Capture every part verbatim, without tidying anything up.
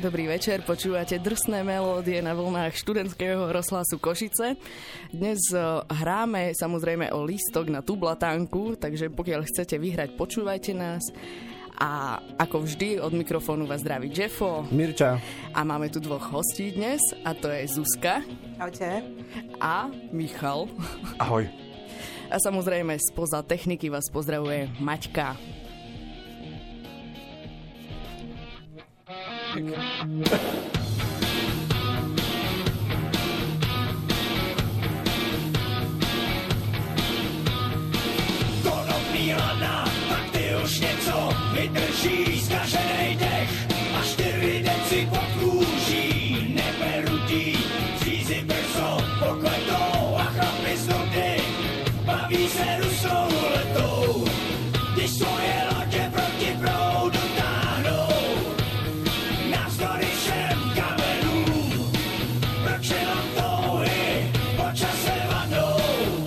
dobrý večer. Počúvate drsné melódie na vlnách študentského rozhlasu Košice. Dnes hráme samozrejme o lístok na tublatánku, takže pokiaľ chcete vyhrať, počúvajte nás. A ako vždy od mikrofónu vás zdraví Jeffo, Mirča. A máme tu dvoch hostí dnes, a to je Zuzka. Ahojte. A Michal. Ahoj. A samozrejme spoza techniky vás pozdravuje Maťka. Konopný lana, tak ty už něco vydrží, zkaženej dech a čtyři deci pod kůží. Neperutí, přízy brzo pokletou a chlapi z nudy baví se rusou letou. Když svoje lodě proti proudu táhnou, navzdory všem kamenům, proč jenom touhy po čase vadou.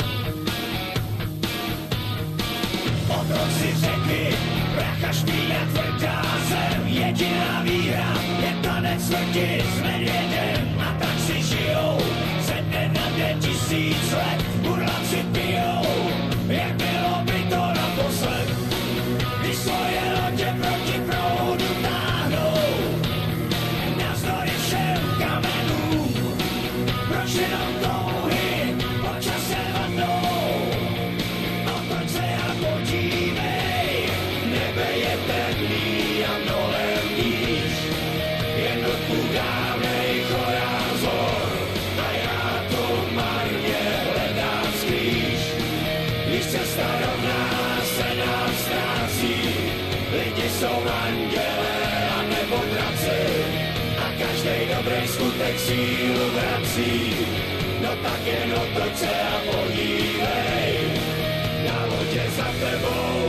Otroci řeky, prach a špína tvrdá zem, jediná víra je tanec smrti s medvědem. A tak si žijou, ze dne na den tisíc let, burláci pijou, jak bylo by to naposled. Když svoje lodě proti proudu táhnou, navzdory všem kamenům, proč jenom touhy po čase vadnou. Otoč se a podívej, nebe je temný a mnohem níž, jednotku dávnej chorál zor a já to marně hledám skrýž. Když cesta rovná se nám ztrácí, lidi jsou andělé a nebo draci a každej dobrý skutek sílu vrací. No tak jen otoč se a podívej, na lodě za tebou.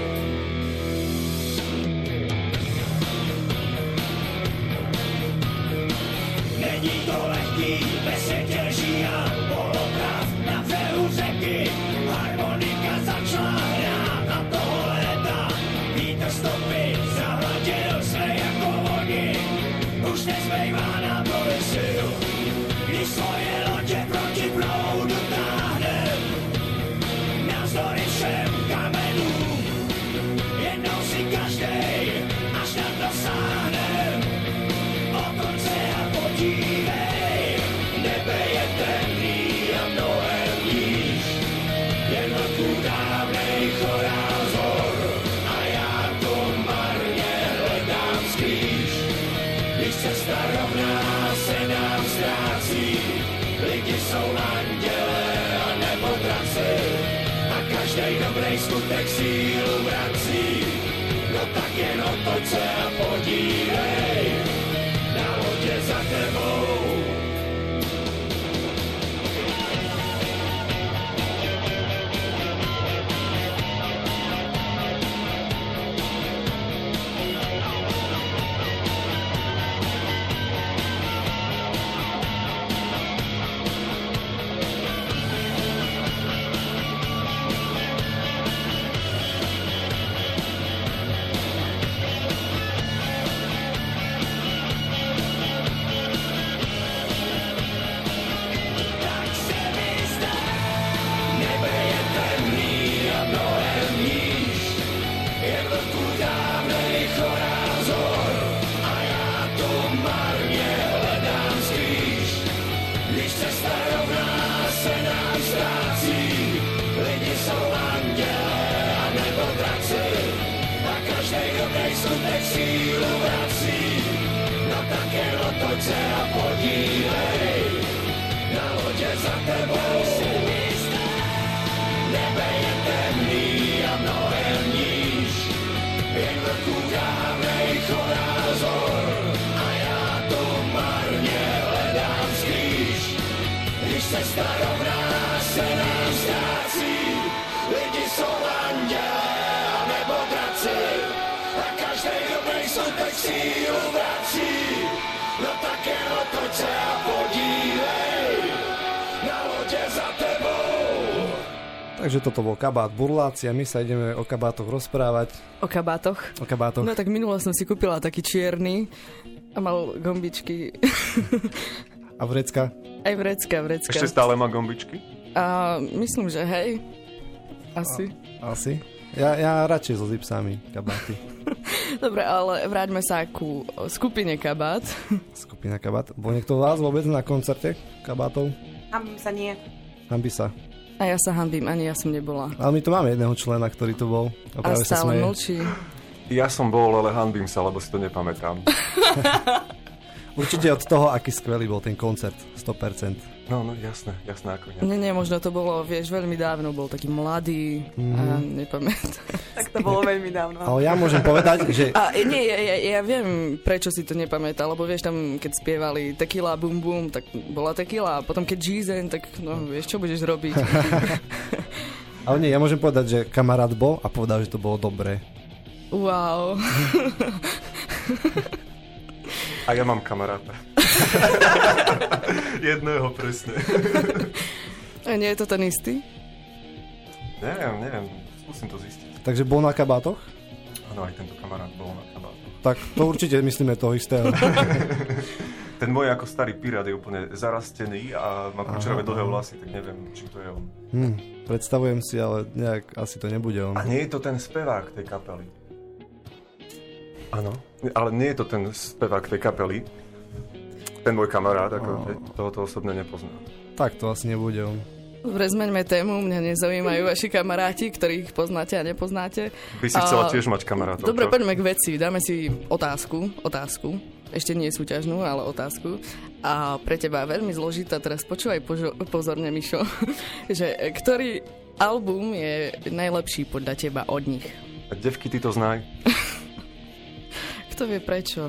Není to lehký, ve světě lží a polopravd na břehu řeky. Harmonika začala hrát a toho léta vítr stopy zahladil se jako vody. Už nezbývá nám tolik sil, když svoje lodě proti proudu táhnem. Navzdory všem kamenům, jednou si každej, až nám dosáhnem. Otoč se a podívej, nebe je temný a mnohem níž, jednotku dávnej chorál zor a já to marně hledám skrýž. Když cesta rovná se nám ztrácí, lidi jsou andělé a nebo draci a každej dobrý skutek sílu vrací. No tak jen otoč se a podívej, na lodě za tebou. Skutek sílu vrací, no tak jen otoč se a podívej, na lodě za tebou. Nebe je temný a mnohem níž, jen vrchů dávnej chorál zor a já tu marně hledám skrýž. Když cesta rovná se nám ztrácí, lidi jsou andělé a nebo draci a každej dobrý skutek sílu vrací. No tak jen otoč se a podívej, na lodě za tebou. Takže Takže toto bol kabát Burláci a my sa ideme o kabátoch rozprávať. O kabátoch? O kabátoch. No tak minule som si kúpila taký čierny a mal gombičky. A vrecka? Aj vrecka, vrecka. Ešte stále má gombičky? A myslím, že hej. Asi. A, asi? Ja, ja radšej so zipsami kabáty. Dobre, ale vráťme sa ku skupine kabát. Skupina kabát. Bol niekto z vás vôbec na koncerte kabátov? Hambím sa nie. Hambí sa. A ja sa hambím, ani ja som nebola. Ale my tu máme jedného člena, ktorý tu bol. A, a stále mlčí. Ja som bol, ale hanbím sa, lebo si to nepamätám. Určite od toho, aký skvelý bol ten koncert. sto percent. No, no, jasné, jasné ako nie. Nie, nie, možno to bolo, vieš, veľmi dávno, bol taký mladý mm. a nepamätám. Tak to bolo veľmi dávno. Ale ja môžem povedať, že... A nie, ja, ja, ja viem, prečo si to nepamätá, lebo vieš, tam, keď spievali Tequila, bum, bum, tak bola tequila, a potom keď G-Zen, tak no, vieš, čo budeš robiť? Ale nie, ja môžem povedať, že kamarát bol a povedal, že to bolo dobré. Wow. A ja mám kamaráta. Jedného presne. A nie je to ten istý? Neviem, neviem. Skúsim to zistiť. Takže bol na kabátoch? Áno, aj tento kamarát bol na kabátoch. Tak to určite myslíme toho istého. Ten môj ako starý pirát je úplne zarastený a má kučeravé dlhé vlasy, tak neviem, či to je on. Hm, predstavujem si, ale nejak asi to nebude on. A nie je to ten spevák tej kapely. Áno, ale nie je to ten spevák tej kapely. Ten môj kamarát, ako oh. tohoto osobne nepoznám. Tak to asi nebude on. Dobre, zmeňme tému, mňa nezaujímajú vaši kamaráti, ktorých poznáte a nepoznáte. By si chcela tiež mať kamarátov. Dobre, čo? poďme k veci, dáme si otázku, otázku, ešte nie súťažnú, ale otázku. A pre teba veľmi zložitá, teraz počúvaj požo- pozorne, Mišo, že ktorý album je najlepší podľa teba od nich? A devky, ty to znaj. Kto vie prečo?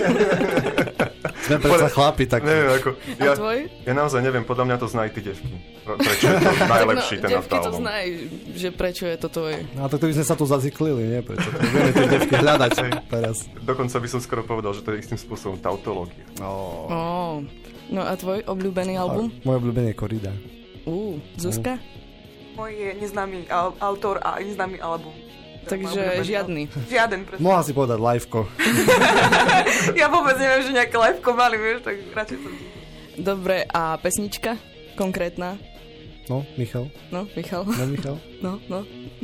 Sme predsa chlapi, tak... Neviem, ako... Ja, a tvoj? Ja naozaj neviem, podľa mňa to znaj ty devky. Prečo je to najlepší no, ten devky album. to znaj, že prečo je to tvoje. No tak to by sme sa tu zaziklili, nie? Prečo? Vieme tie devky hľadať teraz. Dokonca by som skoro povedal, že to je istým spôsobom tautológia. Oh. Oh. No a tvoj obľúbený album? A môj obľúbený je Korida. Uh, Zuzka? Môj je neznámy al- autor a neznámy album. Takže žiadny. Žiaden, presne. Mohla si povedať liveko. Ja vôbec neviem, že nejaké liveko mali, vieš, tak radšej to... Dobre, a pesnička konkrétna? No, Michal. No, Michal. No, Michal. No, no.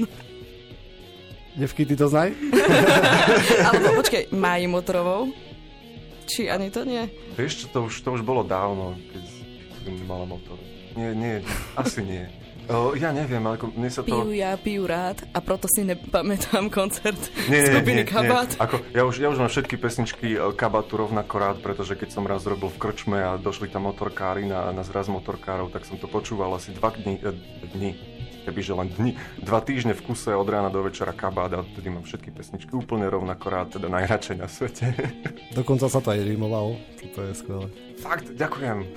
Devky, ty to znaj? Alebo počkej, Máji Motorovou? Či ani to nie? Vieš čo, to už, to už bolo dávno, keď mala motor. Nie, nie, asi nie. O, ja neviem, ale mne sa to... Piju ja, piju rád a proto si nepamätám koncert nie, nie, skupiny nie, Kabát. Nie. Ako, ja, už, ja už mám všetky pesničky Kabátu rovnako rád, pretože keď som raz robil v krčme a došli tam motorkári na, na zraz motorkárov, tak som to počúval asi dva dní, eh, dní kebyže len dni, dva týždne v kuse od rána do večera Kabát a vtedy mám všetky pesničky úplne rovnako rád, teda najradšej na svete. Dokonca sa to aj rimovalo, to je skvelé. Fakt, ďakujem.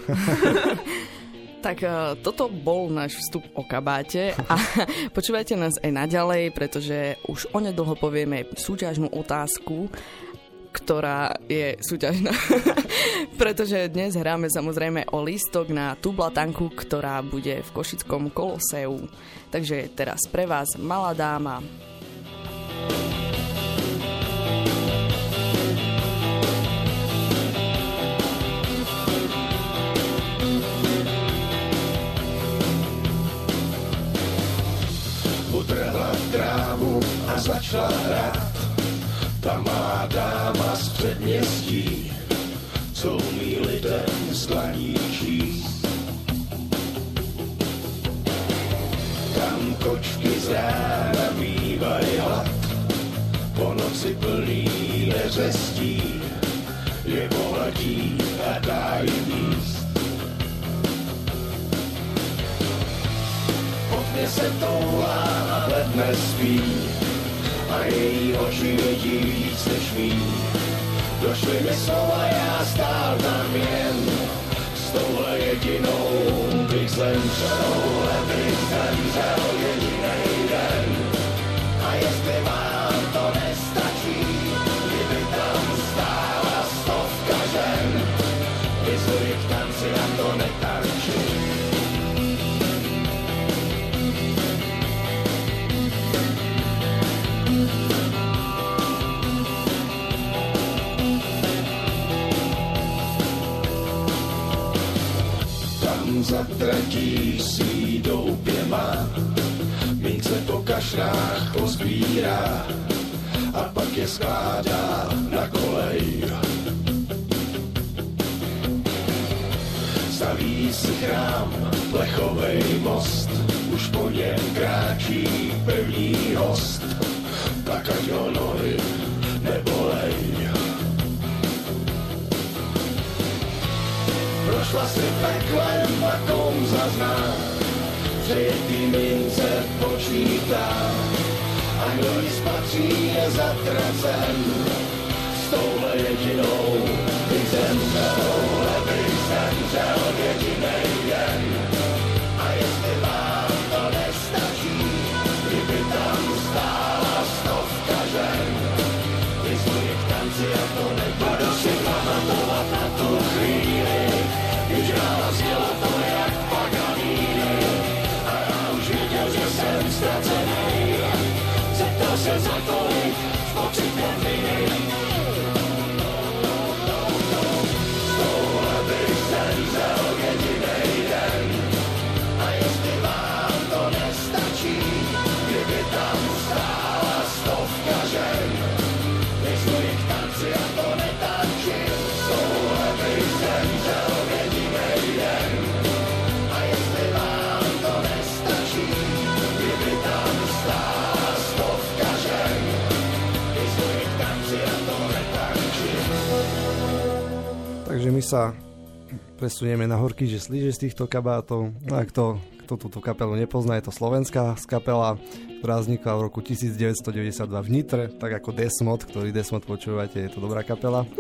Tak uh, toto bol náš vstup o kabáte a počúvajte nás aj naďalej, pretože už onedlho povieme súťažnú otázku, ktorá je súťažná. Pretože dnes hráme samozrejme o lístok na Tublatanku, ktorá bude v Košickom Koloseu. Takže teraz pre vás Malá dáma. Utrhla trávu a začala hrát. Ta malá dáma z předměstí, co umí lidem z dlaní číst. Tam kočky z rána mývají hlad, po noci plný neřestí, je bohatí a dá jim jíst. Po tmě se toulá a ledne spí, a její oči vidí víc než mý. Došly mi slova, já stál tam jen, s touhle jedinou bych zemřel, bych zemřel jedinej den. A jestli vám to nestačí, kdyby tam stála stovka žen, vyzvuji k tanci a to netančí. zatratí svý doupě má, mince po kašrách pozbírá a pak je skládá na kolej. Staví si chrám, plechovej most, už po něm kráčí pevný host, tak ať ho nohy nebolej. Prošla si peklem a kouzla zná, přejetý mince počítá, a kdo ji spatří je zatracen, s touhle jedinou bych zemřel, touhle bych zemřel v jedinej den. A jestli vám to nestačí, kdyby tam stála stovka žen, vyzvuji k tanci a to nebudu si pamatovat na tu chvíli, když hrála zněla to jak Paganini, a já už viděl, že jsem ztracený, zeptal se za tolik s pocitem viny. Z touhle bych zemřel jedinej den, a jestli vám to nestačí, kdyby tam stála stovka žen, vyzvuji k tanci a to netančím. Z touhle bych zemřel jedinej den, a jestli vám to nestačí, kdyby tam stála stovka žen, vyzvuji k tanci a to netančím. Takže my sa presunieme na horky, že slíže z týchto kabátov. No a kto, kto túto kapelu nepozná, je to slovenská kapela, ktorá vznikla v roku devätnásťstodeväťdesiatdva v Nitre, tak ako Desmod, ktorý Desmod počúvate, je to dobrá kapela.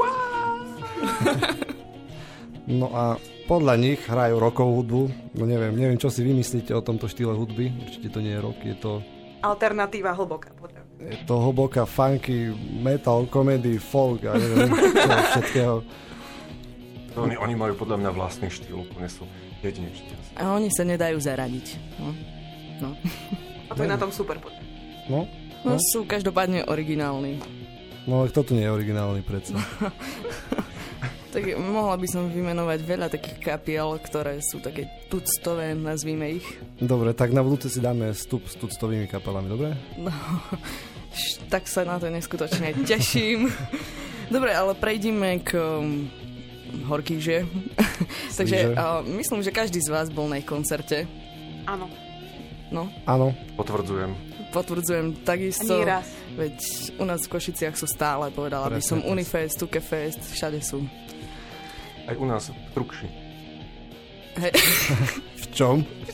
No a podľa nich hrajú rockovú hudbu. No neviem, neviem, čo si vymyslíte o tomto štýle hudby. Určite to nie je rock, je to... Alternatíva hlboká, podľa. Je to hlboká funky, metal, komedy, folk a neviem, čo všetkého. Oni, oni majú podľa mňa vlastný štýl, úplne sú jedineční. A oni sa nedajú zaradiť. No. No. A to je na tom super, podľa. No, No, no. sú každopádne originálni. No ale kto tu nie je originálny predsa? Tak mohla by som vymenovať veľa takých kapiel, ktoré sú také tuctové, nazvíme ich. Dobre, tak na budúce si dáme vstup s tuctovými kapelami, dobre? No, tak sa na to neskutočne teším. Dobre, ale prejdime k um, horkýže. Takže uh, myslím, že každý z vás bol na ich koncerte. Áno. No, Áno. Potvrdzujem. potvrdzujem takisto. Ani raz. Veď u nás v Košiciach sú stále, povedala by som, Presne, Unifest, Tukefest, všade sú. Aj u nás v Trukši. Hej. V čom?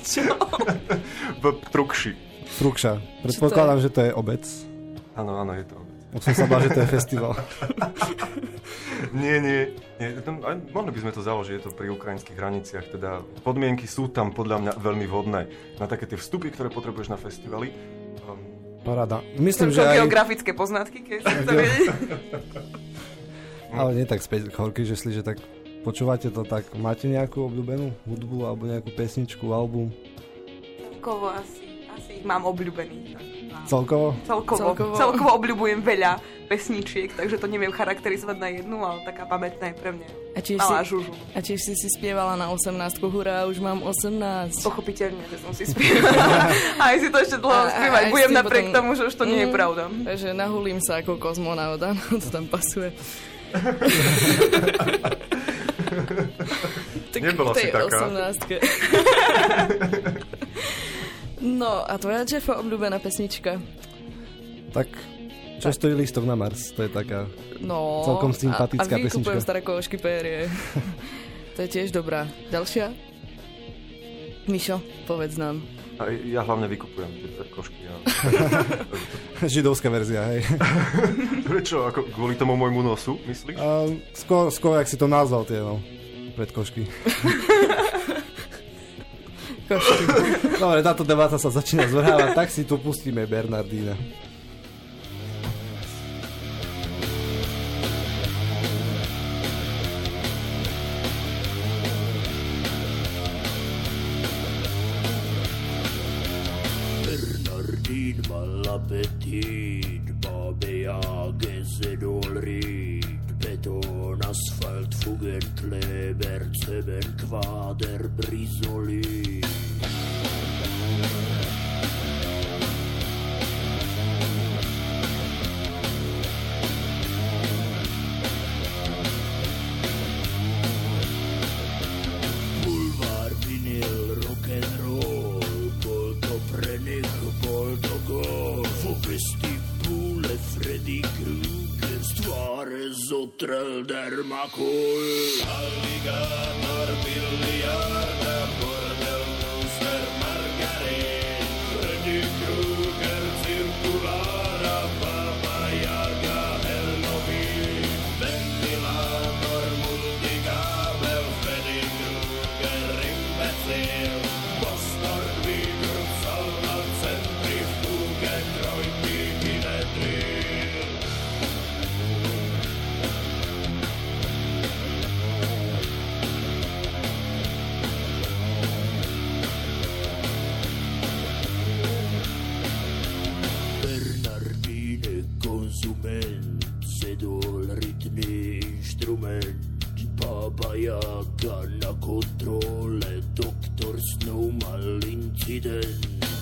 V Trukši. Trukša. Predpokladám, že to je obec. Áno, áno, je to. Už som sa bál, že to je festival. Nie, nie. nie tam, aj, mohli by sme to založiť, je to pri ukrajinských hraniciach. Teda podmienky sú tam podľa mňa veľmi vhodné na také tie vstupy, ktoré potrebuješ na festivaly. Um, Paráda. Myslím, To že aj... geografické poznatky, keď si to vedieť. Ale nie tak späť k horky, že sliže, tak počúvate to tak. Máte nejakú obľúbenú hudbu alebo nejakú pesničku, album? Celkovo asi, asi ich mám obľúbených. Celkovo? Celkovo, Celkovo. celkovo obľúbujem veľa pesničiek, takže to neviem charakterizovať na jednu, ale taká pamätná je pre mňa A tiež, malá si, žužu. a tiež si si spievala na osemnástku, hurá, už mám osemnásť. Pochopiteľne, že som si spievala. A aj si to ešte dlho A- a- spievať. aj Budem si napriek potom- tomu, že už to nie je Mm. pravda. Takže nahulím sa ako kozmonaut, áno, to tam pasuje. Tak Nebola k tej si taká. osemnástke. No, a tvoja, Jeffa, obľúbená pesnička? Tak čo stojí lístok na Mars? To je taká... No, Celkom sympatická a, a vykupujem pesnička. staré košky périe. To je tiež dobrá. Ďalšia? Mišo, povedz nám. a ja hlavne vykupujem tie košky. A... Židovská verzia, hej. Prečo? Ako kvôli tomu môjmu nosu, myslíš? A skôr, skôr, jak si to nazval, tie, no. Predkošky. Košky. Dobre, táto debata sa začína zvrhávať, tak si tu pustíme Bernardína. Bernardin mal appetit, Bobby jag är så dåligt, beton, asfalt, Fugentleber, Zeben, Quader, Brisoli. Bulvar, vinyl, rock'n'roll, bol to pre nich, bol to gol. Vo vestibule Freddy Krueger stvare zotrel der makol. Alligator, billiarda, bordel, monster, margaret. Freddy Krueger, cirkulára, Baba Yaga, Halloween. Ventilátor, multikábel, Freddy Krueger, imbecil. Bastard, vygrcal na centrifuge, trojky, Benadryl. Bernardine, konzument, sedol, rytmý inštrument. Baba Yaga na kontrole, doktor Snow mal incident.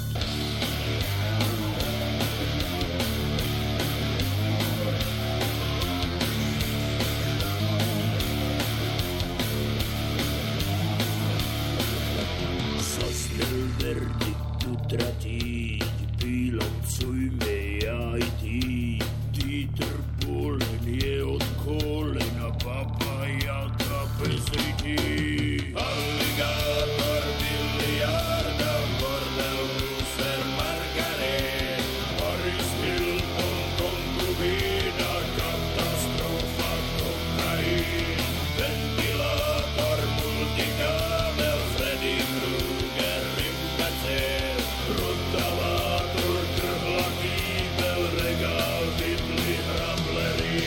Zaznel verdikt utratit, bilancujme aj ty. Dieter Bohlen je od kolena, Baba Yaga bez lidí. Alligator, biliarda, bordel, Lucer, Margaret. Paris Hilton, konkubína, katastrofa, kokain. Ventilátor, multikábel, Freddy Krueger, imbecil. Rotalátor, trhla kýbel, regál, vidly, hrablery.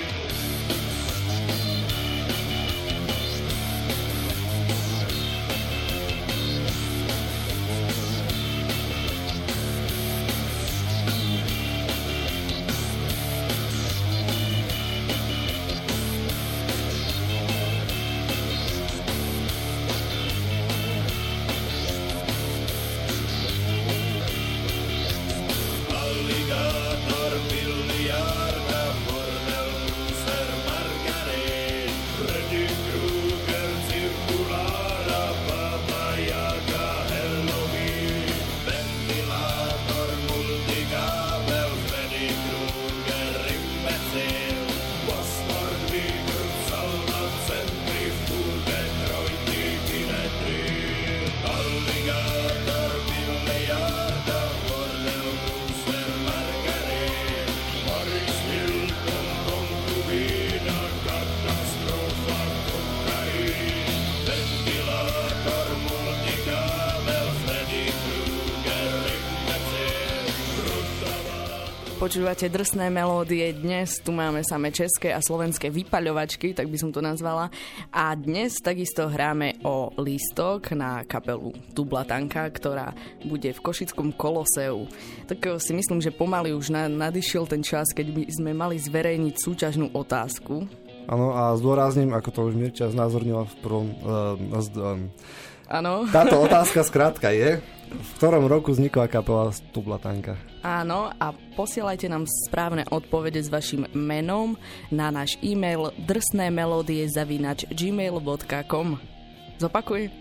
Alligator, biliarda, bordel, Lucer, Margaret. Freddy Krueger, cirkulára, Baba Yaga, Halloween. Ventilátor, multikábel, Freddy Krueger, imbecil. Bastard, vygrcal na centrifuge, trojky, Benadryl. Alligator, biliarda, bordel, Lucer, Margaret. Paris Hilton, konkubína, katastrofa, kokain. Ventilátor, multikábel, Freddy Krueger, imbecil. Rotalátor. Počúvate drsné melódie. Dnes tu máme samé české a slovenské vypaľovačky, tak by som to nazvala. A dnes takisto hráme o lístok na kapelu Tublatanka, ktorá bude v Košickom Koloseu. Tak si myslím, že pomaly už na, nadišiel ten čas, keď by sme mali zverejniť súťažnú otázku. Áno, a zdôrazním, ako to už Mirča znázornila v prvom... Uh, uh, Áno. táto otázka skrátka je, v ktorom roku vznikla kapela Tublatanka? Áno, a posielajte nám správne odpovede s vašim menom na náš e-mail drsnémelodie zavináč gmail bodka com. Zopakuj.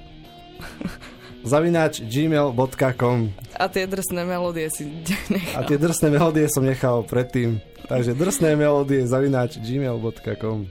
Zavináč gmail bodka com. A tie drsné melódie si nechal. A tie drsné melódie som nechal predtým. Takže drsné melódie zavináč gmail bodka com.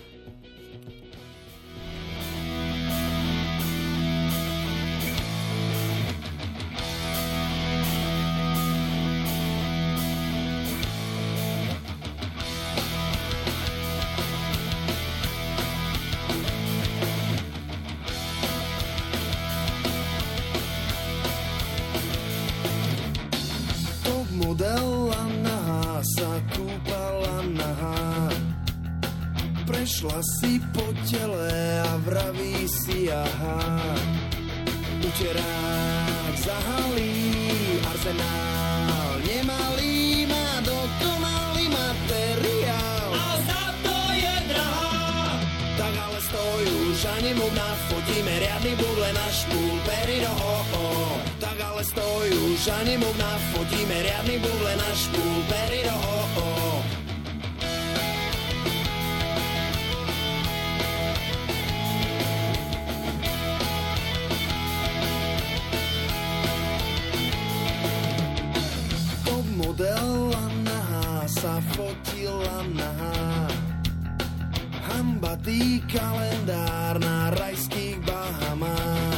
Modela nahá sa kúpala nahá. Prešla si po tele a vraví si aha. Uterák zahalí, arzenál nemalý, má dokonalý materiál. A za to je drahá. riadny buble na špúl, pery do ho-ho. Tak ale stoj už, ani mu nafotíme riadny buble na špúl, pery do ho-ho. Top model a nahá sa fotila nahá. Hambatý kalendár na rajských Bahamách.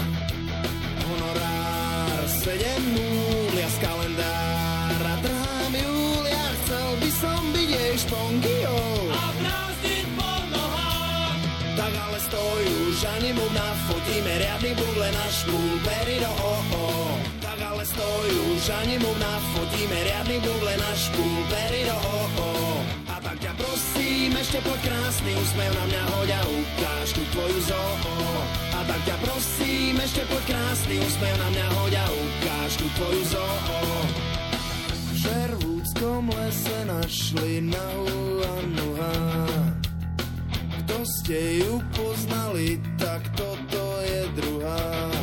Honorár sedem núlia z kalendára. Drám Julia, chcel by som byť jej špongiou a brázdiť po nohách. Tak ale stoj už, ani mu nafotíme riadny buble na špúl, pery do ho-ho. Tak ale stoj už, ani mu nafotíme riadny buble na špúl, pery do ho-ho. A tak ťa prosím, ešte poď krásny úsmev na mňa hoď a ukáž tú tvoju zoo. A tak ťa prosím, ešte poď krásny úsmev na mňa hoď a ukáž tú tvoju zoo. V Sherwoodskom lese našli nahu a noha. Kto ste ju poznali, tak toto je druhá.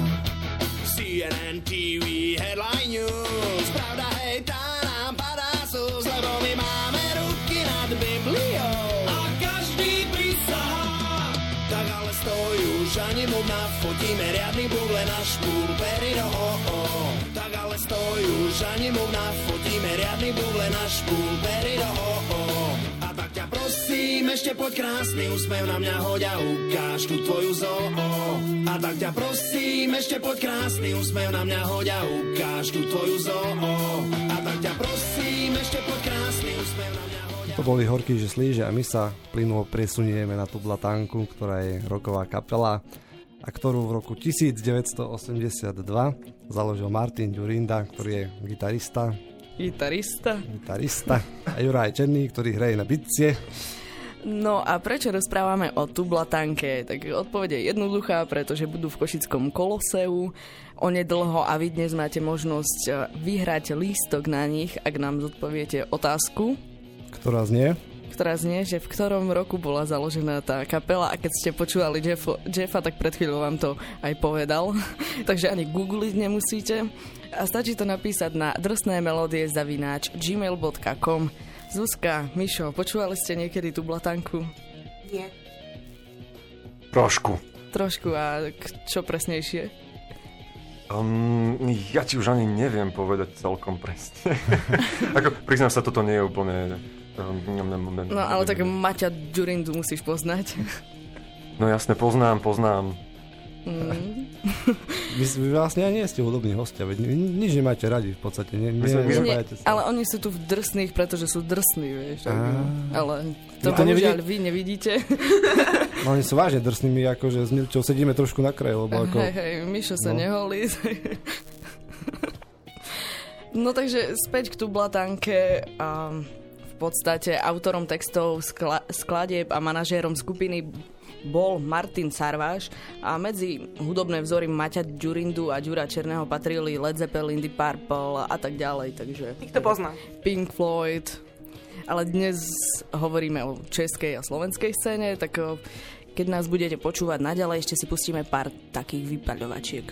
C N N T V Headline News. Pravda, hej, tá nám padá sus, lebo my máme ruky nad Bibliou a každý prisahá. Tak ale stoj už, ani mu nafotíme riadny buble na špúl, pery do ho-ho. Tak ale stoj už, ani mu nafotíme riadny buble na špúl, pery do ho-ho. A tak ťa prosím, ešte poď krásny úsmev na mňa hoď a ukáž tú tvoju zoo. A tak ťa prosím, ešte poď krásny úsmev na mňa hoď a ukáž tú tvoju zoo. A tak ťa prosím, ešte poď krásny úsmev na mňa hoď a... To boli Horkí, že slíže a my sa plynulo presunieme na tú Blatanku, ktorá je rocková kapela a ktorú v roku devätnásťstoosemdesiatdva založil Martin Ďurinda, ktorý je gitarista. Gitarista. Gitarista. A Juraj Černý, ktorý hraje na bicie. No a prečo rozprávame o Tublatanke? Tak odpoveď je jednoduchá, pretože budú v Košickom Koloseu onedlho a vy dnes máte možnosť vyhrať lístok na nich, ak nám zodpoviete otázku. Ktorá znie? Ktorá znie, že v ktorom roku bola založená tá kapela a keď ste počúvali Jeffo, Jeffa, tak pred chvíľou vám to aj povedal. Takže ani googliť nemusíte. A stačí to napísať na drsné melódie zavináč gmail bodka com. Zuzka, Mišo, počúvali ste niekedy tú Blatanku? Nie. Trošku. Trošku, a čo presnejšie? Um, ja ti už ani neviem povedať celkom presne. Ako, priznám sa, toto nie je úplne... Um, no ale tak Maťa Ďurindu musíš poznať. No jasne, poznám, poznám. Mm. Vy, vy vlastne ani nie ste hudobní hostia, veď nič nemáte radi v podstate. Ne, ne, nie, ale oni sú tu v drsných, pretože sú drsní, vieš. A... Ale to, to bohužiaľ vy nevidíte. No oni sú vážne drsní, my akože s Milčou sedíme trošku na kraji, lebo ako... Hej, hej, Mišo sa no. neholí. No takže späť k Tublatanke. A v podstate autorom textov, skla- skladieb a manažérom skupiny bol Martin Sarváš a medzi hudobné vzory Maťa Ďurindu a Ďura Černého patrili Led Zeppelin, Deep Purple a tak ďalej, takže... Ich to poznám. Pink Floyd. Ale dnes hovoríme o českej a slovenskej scéne, tak keď nás budete počúvať naďalej, ešte si pustíme pár takých vypaľovačiek.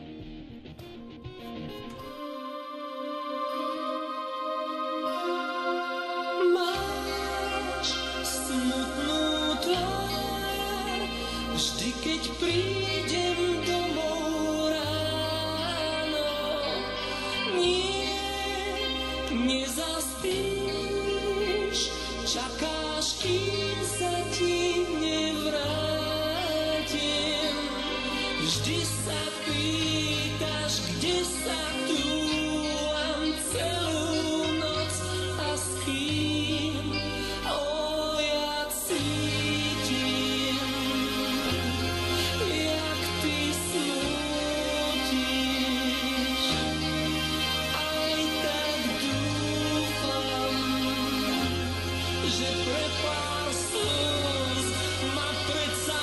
Vždy, keď prídem domov ráno, nie, nezaspíš, čakáš, kým sa ti nevrátim. Vždy sa pýtaš, kde sa túlam celú noc a s kým. O, ja cítim, jak ty smútiš, aj tak dúfam, že pre pár slz ma predsa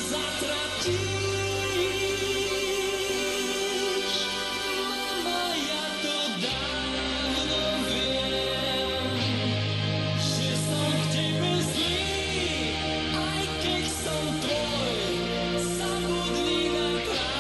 nezatratíš. Mama, ja to dávno viem, že som k tebe zlý, aj keď som tvoj, zabudni na kraj.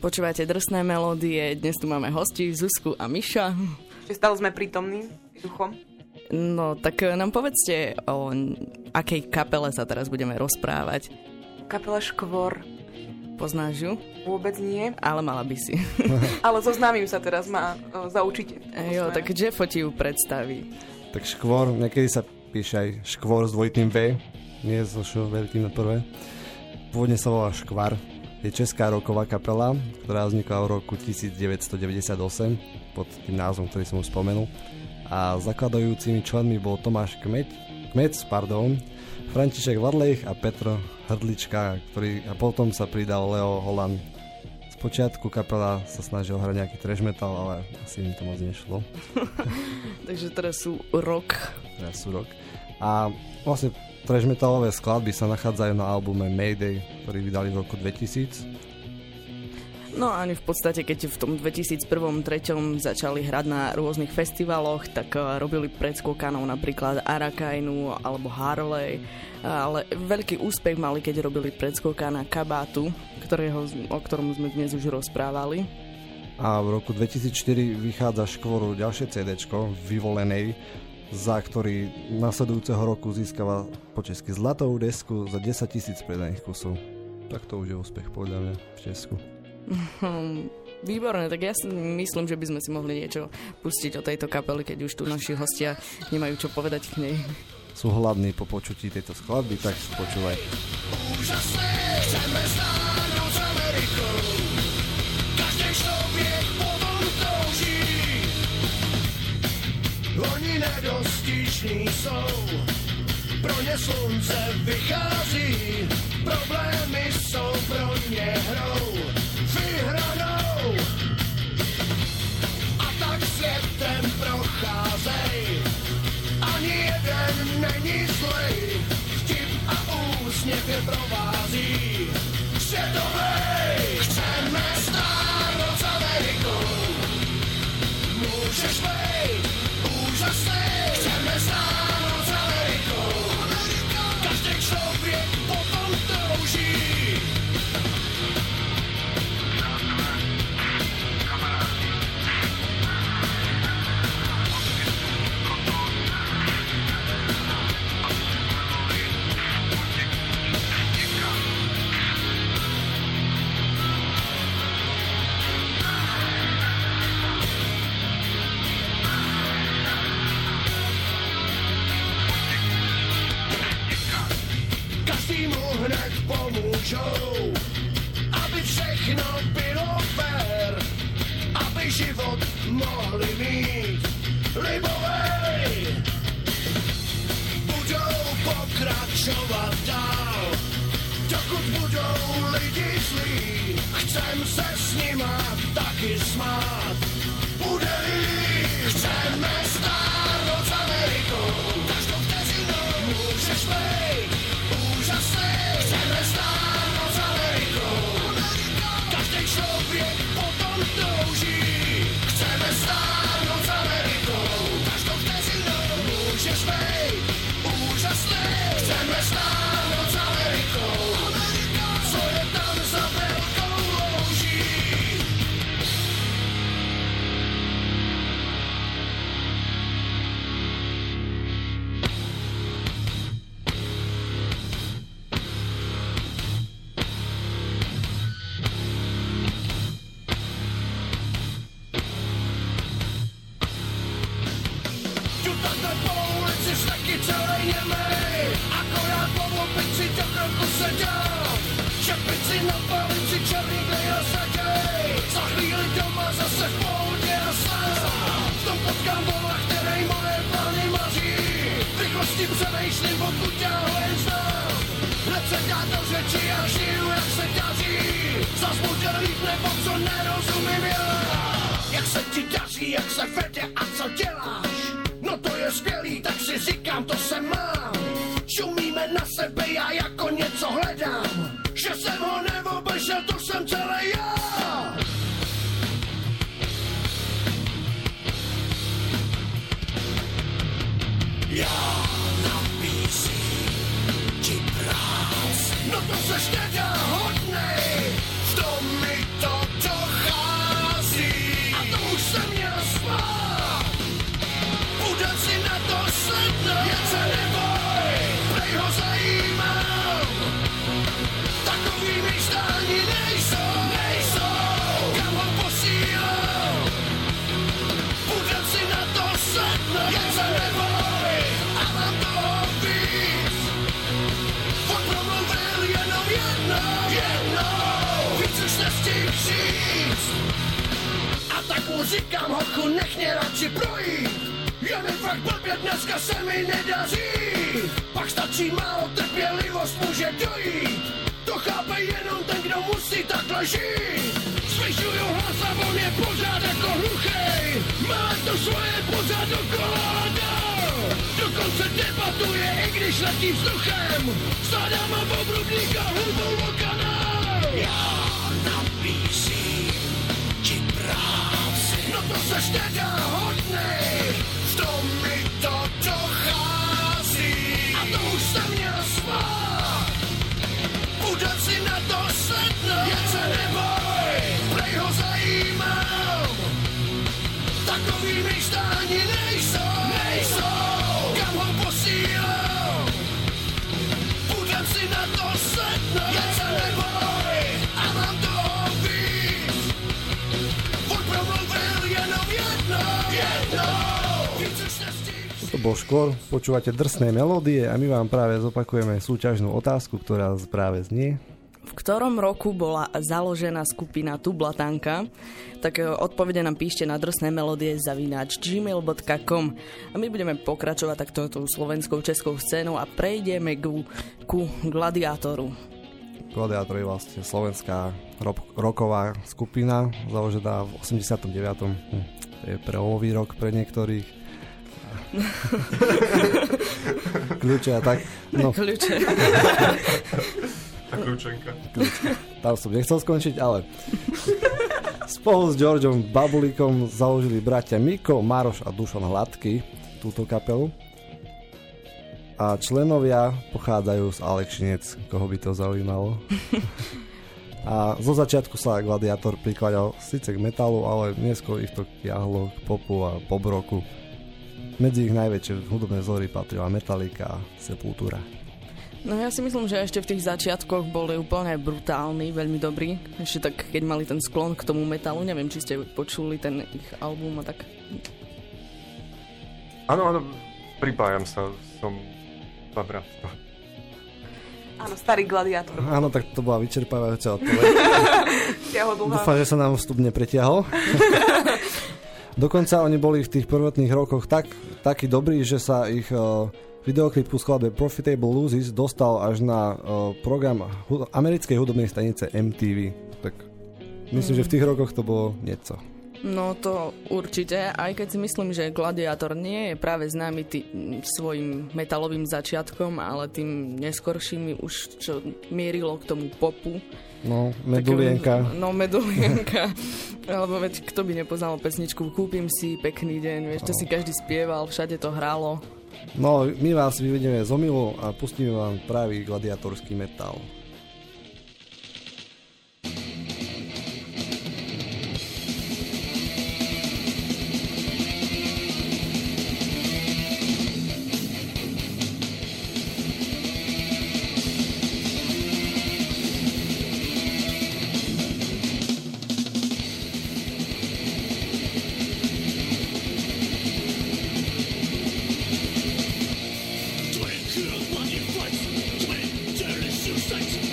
Počúvate drsné melódie, dnes tu máme hosti, Zuzku a Miša. Čiže stále sme prítomní duchom. No, tak nám povedzte, o akej kapele sa teraz budeme rozprávať. Kapela Škvor. Poznáš ju? Vôbec nie. Ale mala by si. Ale zoznámim sa teraz, ma o, zaučite. Jo, tak Jeffo ti ju predstaví. Tak Škvor, niekedy sa píše aj Škvor s dvojitým V, nie so š veľkým na prvé. Pôvodne sa volá Škvar. Je česká rocková kapela, ktorá vznikla v roku devätnásťstodeväťdesiatosem pod tým názvom, ktorý som už spomenul. A zakladajúcimi členmi bol Tomáš Kmeď, Kmec, pardon, František Vadlejch a Petr Hrdlička, ktorý, a potom sa pridal Leo Holan. Spočiatku kapela sa snažil hrať nejaký trash metal, ale asi im to moc nešlo. Takže teraz sú rock. Teraz sú rock. A vlastne trash metalové skladby sa nachádzajú na albume Mayday, ktorý vydali v roku dvetisíc. No a oni v podstate, keď v tom dvetisícjeden-treťom začali hrať na rôznych festivaloch, tak uh, robili predskokanov napríklad Arakainu alebo Harley, ale veľký úspech mali, keď robili predskokana Kabátu, ktorého, o ktorom sme dnes už rozprávali. A v roku dvetisícštyri vychádza Škvoru ďalšie cédéčko, Vyvolenej, za ktorý nasledujúceho roku získava po česky zlatou desku za desaťtisíc predaných kusov. Tak to už je úspech podľa mňa v Česku. Výborné, tak ja si myslím, že by sme si mohli niečo pustiť o tejto kapely, keď už tu naši hostia nemajú čo povedať k nej. Sú hladní po počutí tejto skladby, tak počúvaj. Úžasné, chceme stáhnuť z Ameriku. Každý človek potom touží. Oni nedostižní jsou, pro ně slunce vychází. Problémy jsou pro ně hrou vyhranou. A tak světem procházej, ani jeden není zlej. Vtip a úsměv je provází. Světovej, chceme stáhnout z Ameriku. Můžeš být úžasný, chceme stáhnout z Ameriku. Každý člověk potom touží. Hned pomůžou, aby všechno bylo fér, aby život mohli mít libovej. Budou pokračovat dál, dokud budou lidi zlí. Chcem se s nima taky smát. Bude líp, chceme stárnout z Amerikou. Každou vteřinou můžeš být úžasný. Chceme stáhnout z Amerikou. Každý člověk potom touží. Chceme stáhnout z Amerikou. Každou vteřinou můžeš být úžasný. Chceme stáhnout z Amerikou. Co je tam za velkou louží? Akorát po opici do kroku se dám. Čepici na palici, černý dej a zaděj. Za chvíli doma zase v pohodě a sám. V tom potkám bola, který moje plány maří. V rychlosti přemýšlím, odkud tě len znám. Hned se dá do řeči a žiju, jak se daří. Zas bude líp, nebo co nerozumím já. Jak se ti daří, jak se vede a co děláš? No to je skvělý, tak si říkám, to se mám. Šumíme na sebe, já jako něco hledám. Že jsem ho neobešel, to jsem celý já. Já nabízím ti práci. No to seš teda hodnej, v tom mi to to sledno, jen se neboj, prej ho zajímám. Takový myšlání nejsou, nejsou, kam ho posílám. Budem si na to sledno, jen se neboj, a mám toho víc. On promluvil jenom jednou, jednou, víc už nestihl říct. A tak mu říkám, hochu, nech mě radši projít. Je mi fakt blbě, dneska se mi nedaří. Pak stačí málo, trpělivost může dojít. To chápe jenom ten, kdo musí takhle žít. Zvyšuju hlas a on je pořád jako hluchej. Má to svoje pořád dokola dál. Dokonce debatuje, i když letí vzduchem. Sádám a obrubníka hudbou o kanál. Já nabízím ti práci. No to seš teda hodnej, v tom mi to dochází. A to už jsem měl spát. Budem si na to slednout, jen se neboj, prej ho zajímám. Takový myšlání nejsou, nejsou, kam ho posílám. Budem si na to slednout, jen se neboj, a mám toho víc. On promluvil jenom jednou, jednou, víc už nestihl. To bol Škôr, počúvate Drsné melódie a my vám práve zopakujeme súťažnú otázku, ktorá práve znie. V ktorom roku bola založená skupina Tublatanka? Tak odpovede nám píšte na drsné melódie zavináč gmail bodka com. A my budeme pokračovať takto tou slovenskou českou scénou a prejdeme ku, ku Gladiátoru. Gladiátor je vlastne slovenská ro- roková skupina, založená v osemdesiatom deviatom Hm, to je prelomový rok pre niektorých. Kľúče a tak. No. Kľúče. Tá kľúčenka. Tam som nechcel skončiť, ale spolu s Georgeom Babulíkom založili bratia Miko, Maroš a Dušan Hladký túto kapelu. A členovia pochádzajú z Alekšinec, koho by to zaujímalo. A zo začiatku sa Gladiátor prikladal síce k metalu, ale neskôr ich to ťahlo k popu a pop rocku. Medzi ich najväčšie hudobné vzory patrila Metallica a Sepultura. No ja si myslím, že ešte v tých začiatkoch boli úplne brutálni, veľmi dobrí. Ešte tak, keď mali ten sklon k tomu metalu, neviem, či ste počuli ten ich album a tak. Áno, áno, pripájam sa, som babrat. Áno, starý Gladiátor. Áno, tak to bola vyčerpávajúca odpoveď. Dlhá. Dúfam, že sa nám vstup nepretiahol. Dokonca oni boli v tých prvotných rokoch tak, takí dobrí, že sa ich uh, videoklip ku skladbe Profitable Losers dostal až na uh, program hu- americkej hudobnej stanice em té vé. Tak myslím, mm. že v tých rokoch to bolo nieco. No to určite, aj keď si myslím, že Gladiátor nie je práve známy tý, svojim metalovým začiatkom, ale tým neskorším už, čo mierilo k tomu popu. No, medulienka. Takým, no, medulienka. Alebo veď, kto by nepoznal pesničku Kúpim si, pekný deň, vieš, to no. si každý spieval, všade to hralo. No, my vás vyvedieme z omilu a pustíme vám pravý gladiátorský metal. Sight.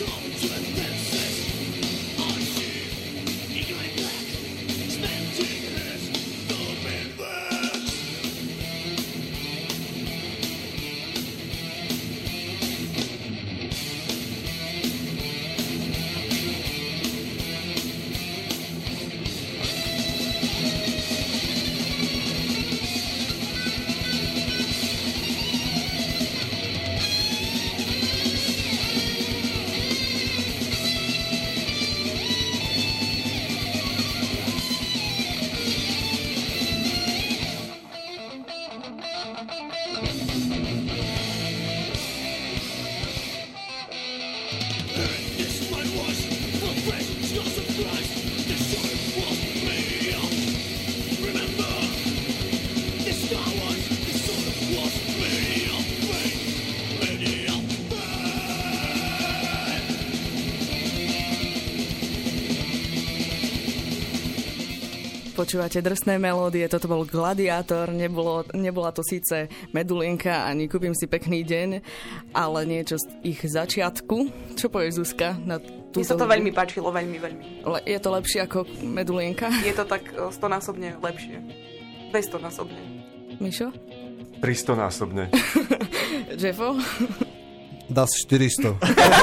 Počúvate drsné melódie, toto bol Gladiátor, nebolo, nebola to síce Medulienka ani Kúpim si pekný deň, ale niečo z ich začiatku. Čo povieš, Zuzka? Na Mne sa to hudbu? veľmi páčilo, veľmi, veľmi. Le, je to lepšie ako Medulienka? Je to tak stonásobne lepšie. dvestonásobne. Mišo? tristonásobne. Jeffo? Das štyristo.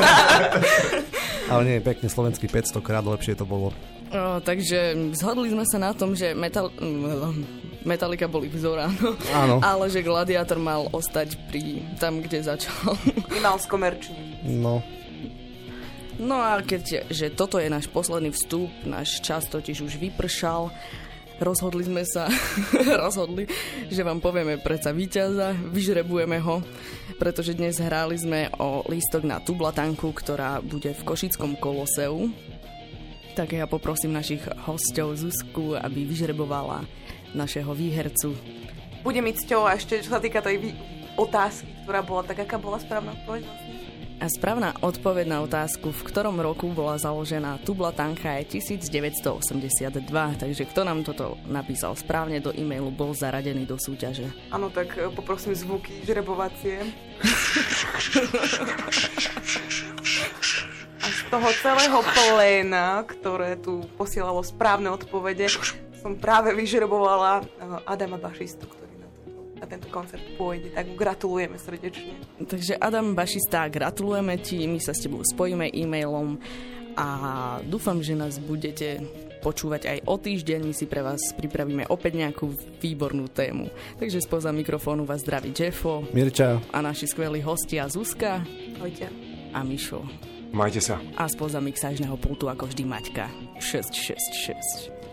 Ale nie, pekne slovenský päťsto krát lepšie to bolo. O, takže zhodli sme sa na tom, že metal, Metallica boli vzor, áno. Áno. Ale že Gladiátor mal ostať pri tam, kde začal. Nemal skomerčný. No. No a keď, že toto je náš posledný vstup, náš čas totiž už vypršal, rozhodli sme sa, rozhodli, že vám povieme predsa víťaza, vyžrebujeme ho, pretože dnes hráli sme o lístok na Tublatanku, ktorá bude v Košickom Koloseu. Tak ja poprosím našich hostov Zuzku, aby vyžrebovala našeho výhercu. Bude mi cťou a ešte, čo sa týka tej vý... otázky, ktorá bola, tak aká bola správna odpoveď vlastne? A správna odpoveď na otázku, v ktorom roku bola založená Tublatanka, je devätnásťstoosemdesiatdva. Takže kto nám toto napísal správne do e-mailu, bol zaradený do súťaže. Áno, tak poprosím zvuky žrebovacie. Z toho celého pléna, ktoré tu posielalo správne odpovede, som práve vyžrebovala Adama Bašistu, ktorý na, to, na tento koncert pôjde. Tak gratulujeme srdečne. Takže Adam Bašista, gratulujeme ti, my sa s tebou spojíme e-mailom a dúfam, že nás budete počúvať aj o týždeň. My si pre vás pripravíme opäť nejakú výbornú tému. Takže spoza mikrofónu vás zdraví Jeffo, Mirča a naši skvelí hostia Zuzka. Ahojte. A Mišo. Majte sa. A spoza mixážneho pultu ako vždy Maťka. šesť šesť šesť.